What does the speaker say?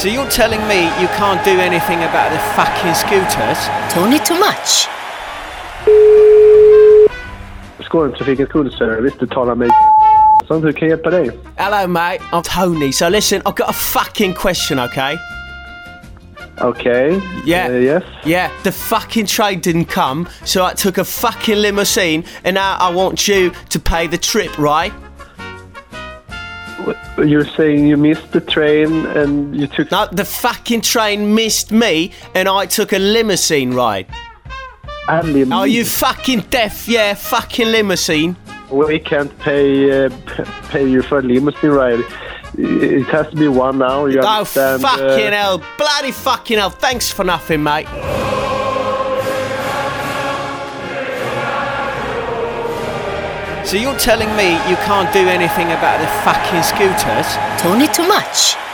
So you're telling me you can't do anything about the fucking scooters? Tony too much. Skånetrafikens kundservice, du talar med som hur kan jag hjälpa dig? Hello mate, I'm Tony. So listen, I've got a fucking question, okay? Okay. Yeah. Yes. Yeah, the fucking train didn't come, so I took a fucking limousine, and now I want you to pay the trip, right? You're saying you missed the train and you took... No, the fucking train missed me, and I took a limousine ride. A limousine? Are you fucking deaf? Yeah, fucking limousine. We can't pay you for a limousine ride. It has to be 1 hour. You understand? Oh, fucking hell. Bloody fucking hell. Thanks for nothing, mate. So you're telling me you can't do anything about the fucking scooters? Tony too much.